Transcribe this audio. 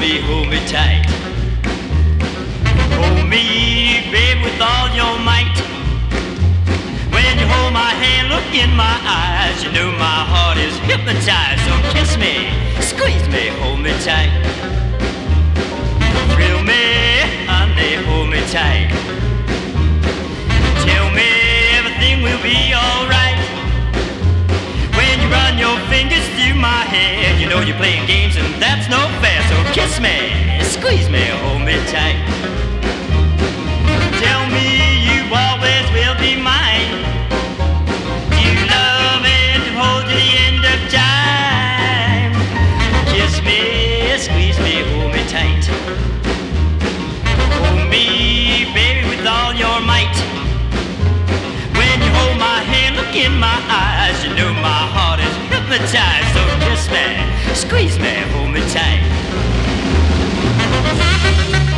hold me tight. Hold me, babe, with all your might. When you hold my hand, look in my eyes, you know my heart is hypnotized. So kiss me, squeeze me, hold me tight. Thrill me, honey, hold me tight. Tell me everything will be alright. When you run your fingers through my hair, you know you're playing games and that's no fair. So kiss me, squeeze me, hold me tight. Tell me you always will be mine. You love and to hold to the end of time. Kiss me, squeeze me, hold me tight. Hold me, baby, with all your might. When you hold my hand, look in my eyes, you know my heart is hypnotized. So kiss me, squeeze me, hold me tight.